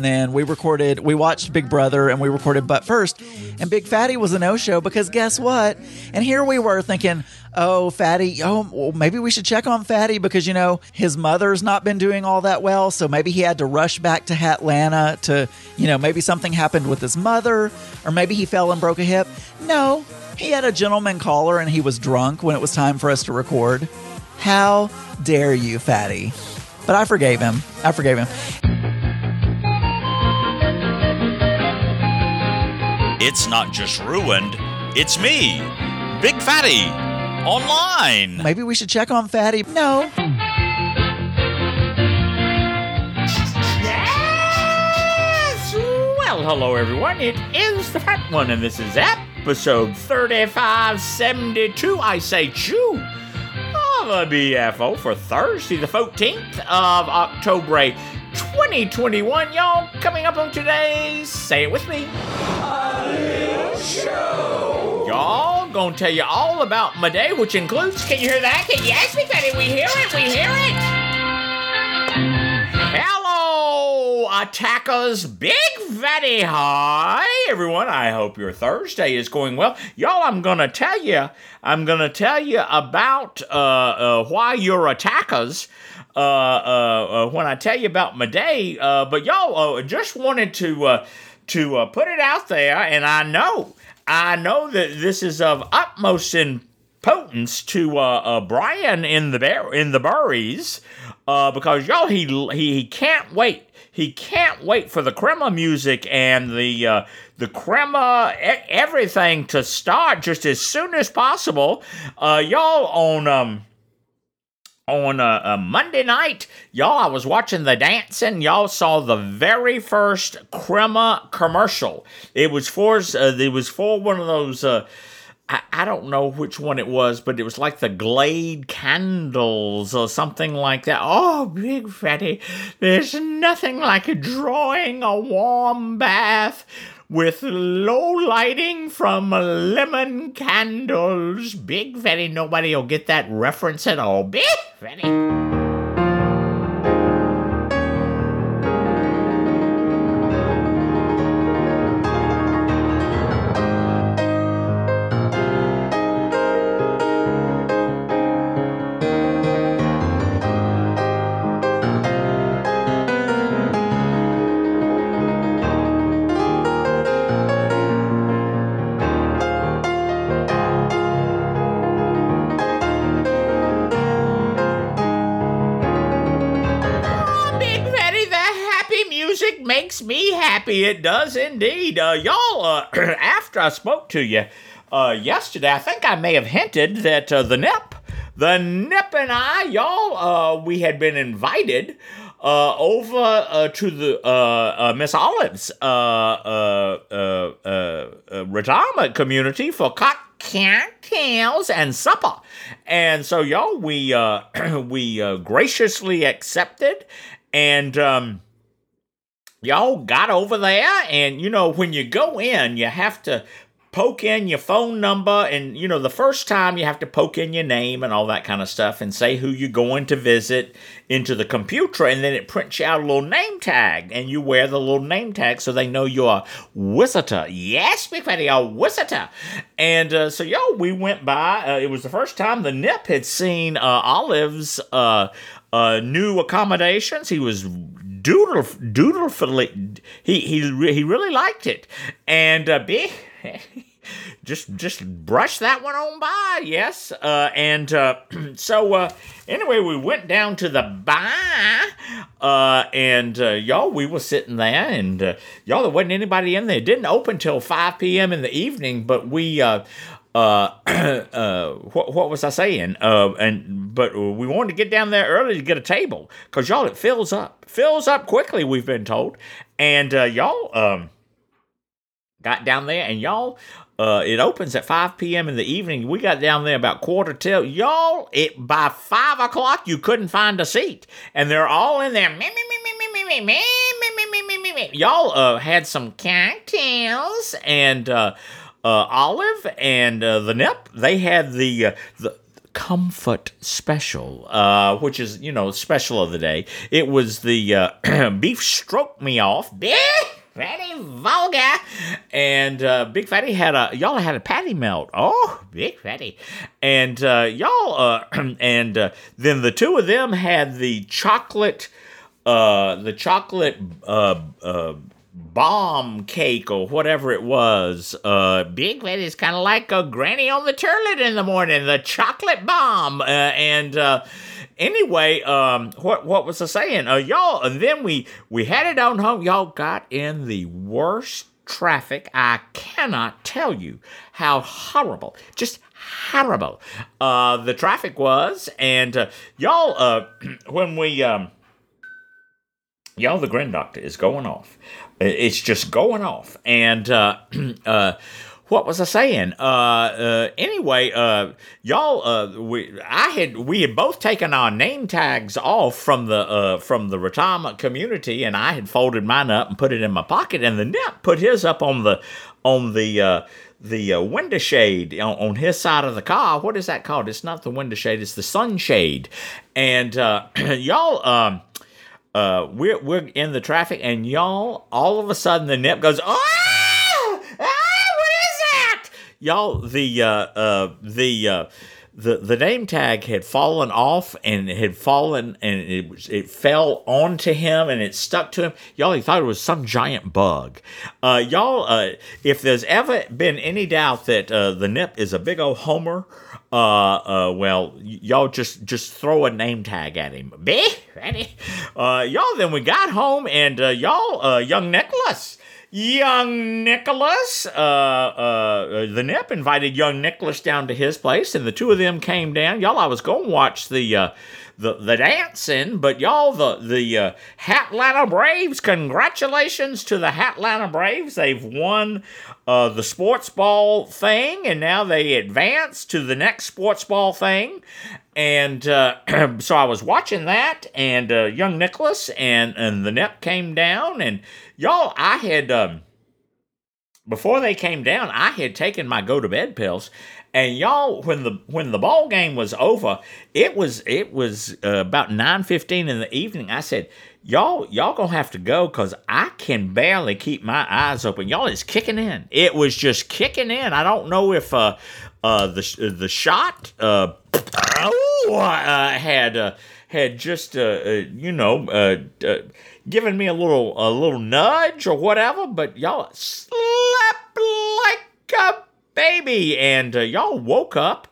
and then we watched Big Brother, and we recorded But First, and Big Fatty was a no-show because guess what? And here we were thinking, oh, Fatty, well, maybe we should check on Fatty because, his mother's not been doing all that well, so maybe he had to rush back to Atlanta to, maybe something happened with his mother, or maybe he fell and broke a hip. No, he had a gentleman caller and he was drunk when it was time for us to record. How dare you, Fatty? But I forgave him. It's not just ruined, it's me, Big Fatty, online. Maybe we should check on Fatty. No. Yes! Well, hello everyone, it is the Fat One, and this is episode 3572, I say chew, of the BFO for Thursday, the 14th of October, 2021. Y'all, coming up on today's, say it with me, A Little Show. Y'all, gonna tell you all about my day, which includes, can you hear that? Yes, Big Fatty, we hear it. Hello, attackers, Big Fatty. Hi, everyone. I hope your Thursday is going well. Y'all, I'm gonna tell you about why you're attackers when I tell you about my day. But y'all, just wanted to put it out there, and I know that this is of utmost importance to Brian in the Burries, because y'all, he can't wait. He can't wait for the Crema music and the Crema everything to start just as soon as possible. Y'all, on Monday night, y'all, I was watching the dancing. Y'all saw the very first Crema commercial. It was for one of those. I don't know which one it was, but it was like the Glade candles or something like that. Oh, Big Fatty, there's nothing like drawing a warm bath with low lighting from lemon candles. Big Fatty, nobody will get that reference at all. Big Fatty. Makes me happy. It does indeed. Y'all, after I spoke to you yesterday, I think I may have hinted that the Nip and I, y'all, we had been invited over to the Miss Olive's retirement community for cocktails and supper. And so, y'all, we graciously accepted, and y'all got over there, and, when you go in, you have to poke in your phone number, and, the first time you have to poke in your name and all that kind of stuff and say who you're going to visit into the computer, and then it prints you out a little name tag, and you wear the little name tag so they know you're a visitor. Yes, Big Fatty, a visitor. And so, y'all, we went by. It was the first time the Nip had seen Olive's new accommodations. He was doodlefully. He really liked it, and just brush that one on by. Yes, so anyway, we went down to the bar, and y'all, we were sitting there, and y'all, there wasn't anybody in there. It didn't open till 5 p.m. in the evening, but we what was I saying? But we wanted to get down there early to get a table, because y'all, it fills up quickly, we've been told. And y'all got down there, and y'all, it opens at 5 p.m. in the evening. We got down there about 1:45. Y'all, by 5 o'clock, you couldn't find a seat, and they're all in there. Y'all had some cocktails, and Olive and the Nip, they had the Comfort Special, which is, special of the day. It was the Beef Stroke Me Off. Big Fatty Vulgar. And Big Fatty had a patty melt. Oh, Big Fatty. And then the two of them had the chocolate bomb cake or whatever it was. Big Fatty is kind of like a granny on the toilet in the morning, the chocolate bomb. Anyway, what was I saying? Y'all, and then we headed on home. Y'all got in the worst traffic. I cannot tell you how horrible, just horrible, the traffic was. And y'all, when we, y'all, the Grin Doctor is going off. It's just going off. And what was I saying? Anyway, y'all, we had both taken our name tags off from the retirement community, and I had folded mine up and put it in my pocket, and the Nip put his up on the window shade on his side of the car. What is that called? It's not the window shade; it's the sunshade. And y'all, we're in the traffic, and y'all, all of a sudden, the Nip goes, "Oh, what is that?" Y'all, the name tag had fallen off, and it had fallen, and it fell onto him, and it stuck to him. Y'all, he thought it was some giant bug. Y'all, if there's ever been any doubt that the Nip is a big old homer, well, y'all just throw a name tag at him. Y'all, then we got home, and young Nicholas, the Nip invited young Nicholas down to his place, and the two of them came down. Y'all, I was going to watch the dancing, but y'all, the Hatlanta Braves, congratulations to the Hatlanta Braves. They've won the sports ball thing, and now they advance to the next sports ball thing. And so I was watching that, and young Nicholas and the Nip came down, and y'all, I had before they came down, I had taken my go-to-bed pills. And y'all, when the ball game was over, it was about 9:15 in the evening. I said, y'all gonna have to go, because I can barely keep my eyes open. Y'all, it's kicking in. It was just kicking in. I don't know if the shot had just given me a little nudge or whatever. But y'all slept like a baby, and y'all woke up.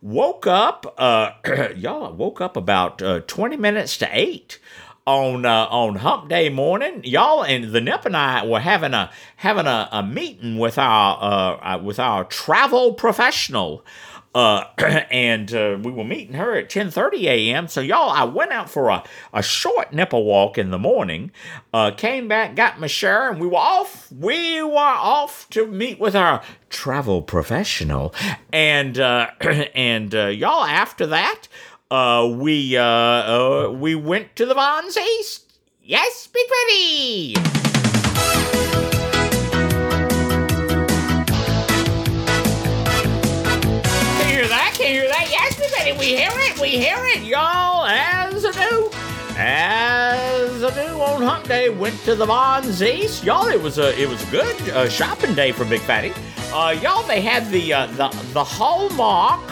Y'all woke up about 20 minutes to 8 on Hump Day morning. Y'all, and the Nip and I were having a meeting with our travel professional. And we were meeting her at 10:30 a.m. So, y'all, I went out for a short nipple walk in the morning, came back, got my share, and we were off. We were off to meet with our travel professional. And y'all, after that, we went to the Vons East. Yes, Big Fatty! Hear that? Yes, everybody, we hear it, y'all. As I do on Hump Day, went to the Vons East. Y'all, it was a good shopping day for Big Fatty. Y'all, they had the Hallmark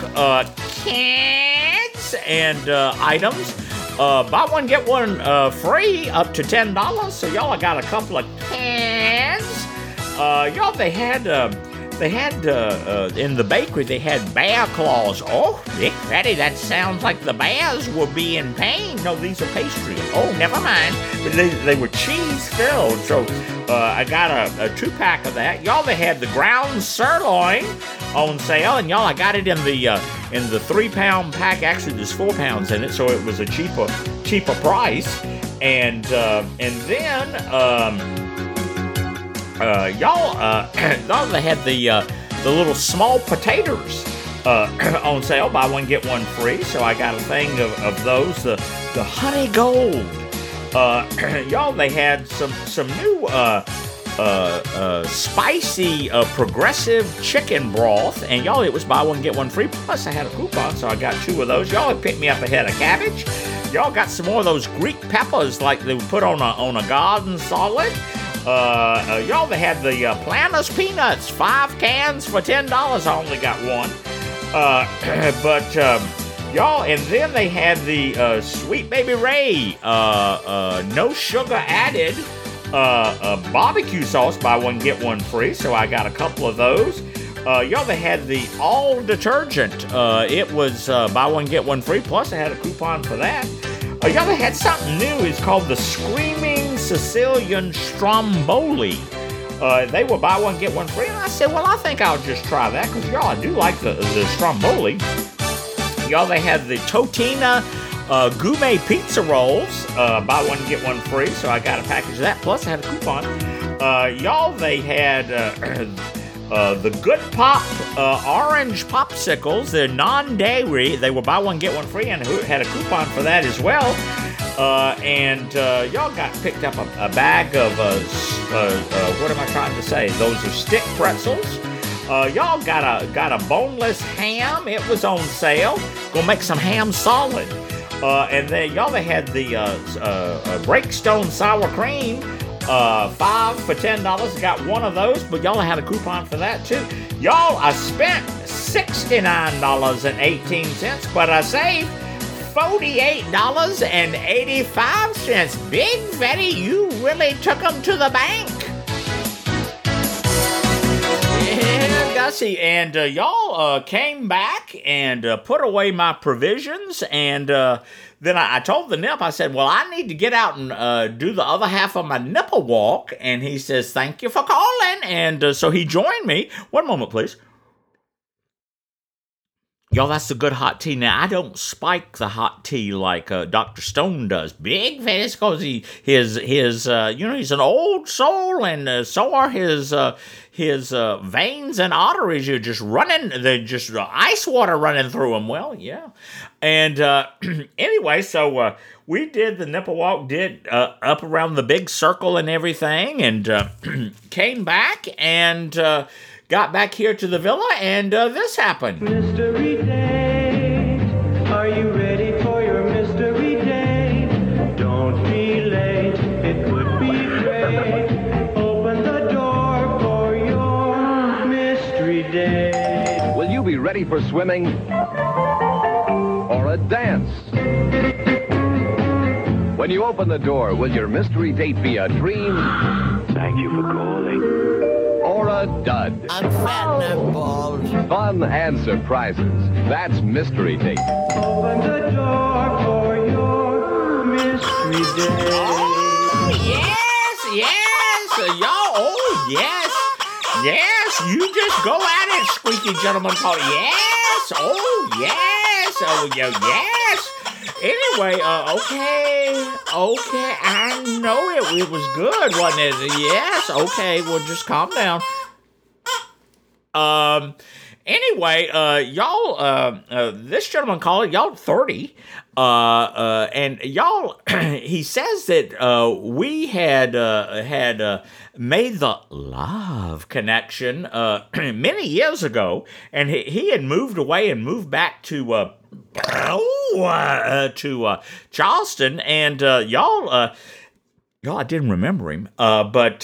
cans and items. Buy one get one free up to $10. So y'all, I got a couple of cans. Y'all, they had in the bakery, they had bear claws. Oh, Big Fatty, that sounds like the bears were being pain. No, these are pastry. Oh, never mind. But they were cheese filled. So I got a 2-pack of that. Y'all, they had the ground sirloin on sale, and y'all, I got it in the 3-pound pack. Actually, there's 4 pounds in it, so it was a cheaper price. And then y'all, they had the little small potatoes on sale. Buy one get one free. So I got a thing of those. The Honey Gold. Y'all, they had some new spicy progressive chicken broth, and y'all, it was buy one get one free. Plus, I had a coupon, so I got 2 of those. Y'all had picked me up a head of cabbage. Y'all got some more of those Greek peppers like they would put on a garden salad. Y'all, they had the Planters peanuts, 5 cans for $10. I only got 1. Y'all, and then they had the Sweet Baby Ray, no sugar added, barbecue sauce, buy one get one free. So I got a couple of those. Y'all, they had the all detergent. It was buy one get one free. Plus, I had a coupon for that. Y'all, they had something new. It's called the Screaming Sicilian Stromboli. They were buy one get one free, and I said, well, I think I'll just try that because y'all, I do like the Stromboli. Y'all, they had the Totina gourmet pizza rolls, buy one get one free, so I got a package of that. Plus, I had a coupon. Y'all, they had the Good Pop orange popsicles. They're non-dairy. They were buy one get one free, and had a coupon for that as well. And y'all got picked up a bag of what am I trying to say? Those are stick pretzels. Y'all got a boneless ham. It was on sale. Gonna make some ham solid. And then y'all, they had the Breakstone sour cream. 5 for $10. Got 1 of those, but y'all had a coupon for that too. Y'all, I spent $69.18, but I saved $48.85. Big Fatty, you really took them to the bank. Yeah, Gussie, and y'all came back and put away my provisions, and then I told the nip, I said, well, I need to get out and do the other half of my nipple walk, and he says, thank you for calling, and so he joined me. 1 moment, please. Y'all, that's the good hot tea. Now, I don't spike the hot tea like Dr. Stone does. Big face, because he's an old soul, and so are his veins and arteries are just running. They're just ice water running through them. Well, yeah. And anyway, so we did the nipple walk, did up around the big circle and everything, and came back and got back here to the villa, and this happened. Mystery date, are you ready for your mystery date? Don't be late, it would be great. Open the door for your mystery date. Will you be ready for swimming or a dance? When you open the door, will your mystery date be a dream? Thank you for calling. Or a dud? I'm fat and bald. Fun and surprises. That's Mystery Date. Open the door for your mystery date. Oh, yes, y'all, oh, yes, you just go at it, squeaky gentleman called, yes, oh, yes, Anyway, okay, I know it was good, wasn't it? Yes, okay, well, just calm down. Anyway, y'all, this gentleman called, y'all 30, and y'all, he says that, we had made the love connection, many years ago, and he had moved away and moved back to Charleston, and y'all, I didn't remember him, but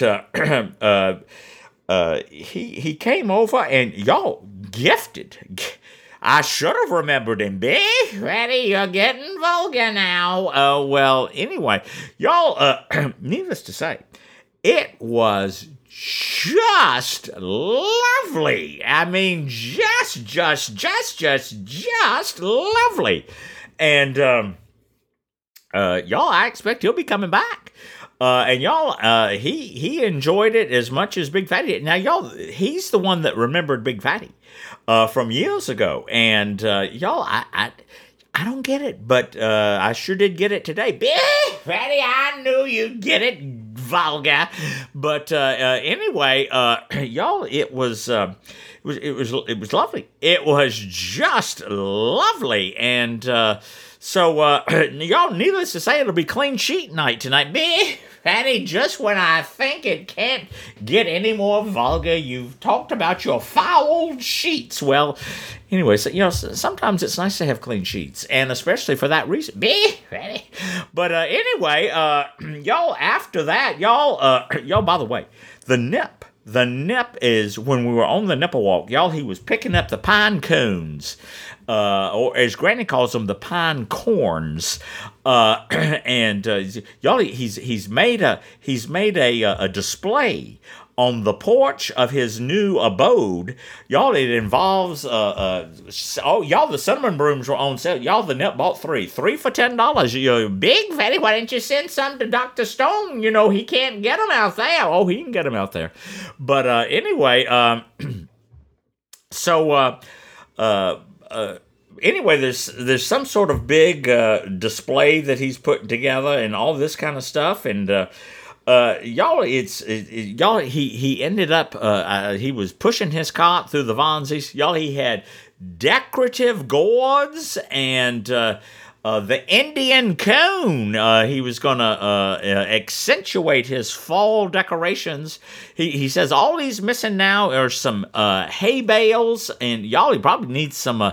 he came over, and y'all gifted. I should have remembered him. Big Fatty, you're getting vulgar now. Well, anyway, y'all, needless to say, it was just lovely. I mean, just lovely. And y'all, I expect he'll be coming back. And y'all, he enjoyed it as much as Big Fatty did. Now, y'all, he's the one that remembered Big Fatty from years ago. And y'all, I don't get it, but I sure did get it today. Big Fatty, I knew you'd get it, vulgar. But anyway, y'all, it was lovely. It was just lovely, and so y'all, needless to say, it'll be clean sheet night tonight. Big Patty, just when I think it can't get any more vulgar, you've talked about your fouled sheets. Well, anyway, so, sometimes it's nice to have clean sheets, and especially for that reason. Patty. But anyway, y'all, after that, y'all, by the way, the nip. The nip is, when we were on the nipple walk, y'all, he was picking up the pine cones, or as Granny calls them, the pine corns. And y'all, he's made a display on the porch of his new abode. Y'all, it involves y'all, the cinnamon brooms were on sale. Y'all, the nip bought three for $10. Big Fatty, why didn't you send some to Dr. Stone? He can't get them out there. Oh, he can get them out there. But anyway, anyway, there's some sort of big display that he's putting together and all this kind of stuff, and y'all, he ended up, he was pushing his cart through the Vonsies. Y'all, he had decorative gourds and the Indian cone. He was going to accentuate his fall decorations. He says all he's missing now are some hay bales, and y'all, he probably needs some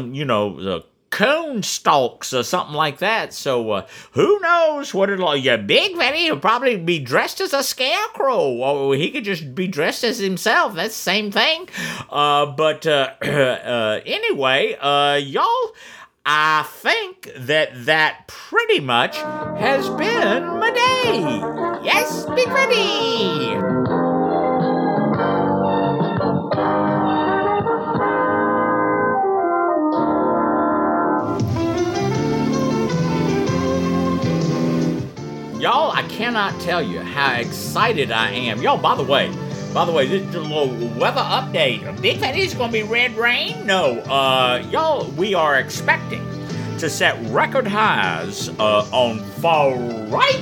cone stalks or something like that. So who knows what it'll... Big Fatty, he'll probably be dressed as a scarecrow, or he could just be dressed as himself. That's the same thing. But anyway, y'all, I think that pretty much has been my day. Yes, Big Fatty. Y'all, I cannot tell you how excited I am. Y'all, by the way, this is a little weather update. Big Fatty, is going to be red rain? No. Y'all, we are expecting to set record highs on far right.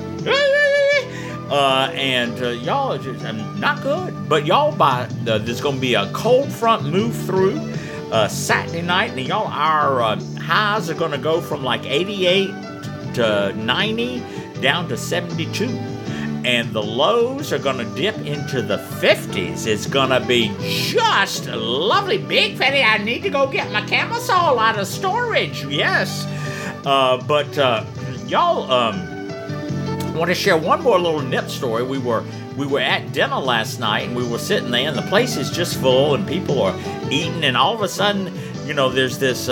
Y'all, just not good. But y'all, there's going to be a cold front move through Saturday night, and y'all, our highs are going to go from like 88 to 90 down to 72, and the lows are going to dip into the 50s. It's going to be just lovely. Big Fatty, I need to go get my camisole out of storage. Yes. But y'all, I want to share one more little nip story. We were at dinner last night, and we were sitting there, and the place is just full, and people are eating, and all of a sudden, there's this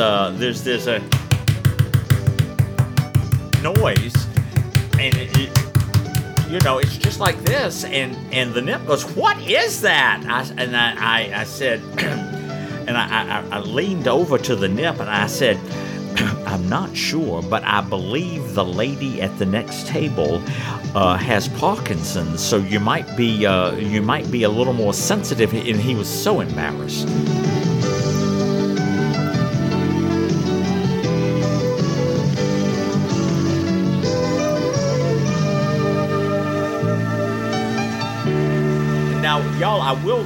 noise, and it's just like this, and the nip goes, "What is that?" I said, and I leaned over to the nip, and I said, "I'm not sure, but I believe the lady at the next table has Parkinson's, so you might be a little more sensitive." And he was so embarrassed. Now, y'all, I will.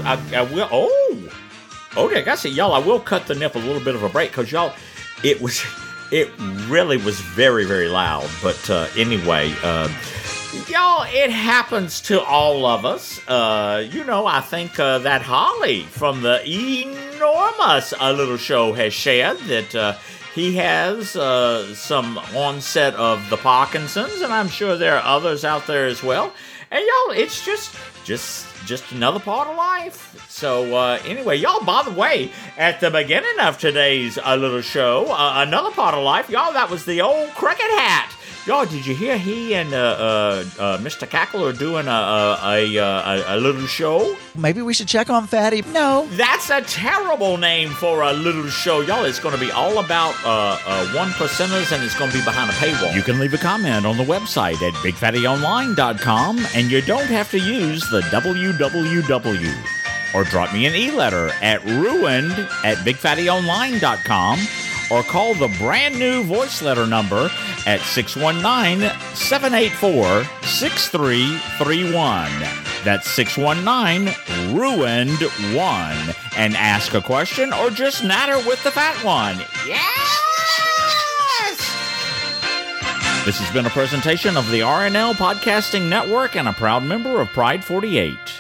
Okay, I see, y'all. I will cut the nip a little bit of a break, because y'all, it really was very, very loud. But anyway, y'all, it happens to all of us. I think that Holly from the enormous Little Show has shared that he has some onset of the Parkinson's, and I'm sure there are others out there as well. And y'all, it's just another part of life. So anyway, y'all, by the way, at the beginning of today's Little Show, another part of life, y'all, that was the old cricket hat. Y'all, did you hear he and Mr. Cackle are doing a little show? Maybe we should check on Fatty. No. That's a terrible name for a little show. Y'all, it's going to be all about one percenters, and it's going to be behind a paywall. You can leave a comment on the website at BigFattyOnline.com, and you don't have to use the www. Or drop me an e-letter at ruined@BigFattyOnline.com, or call the brand new voice letter number at 619-784-6331. That's 619-RUINED-1. And ask a question or just natter with the fat one. Yes! This has been a presentation of the RNL Podcasting Network and a proud member of Pride 48.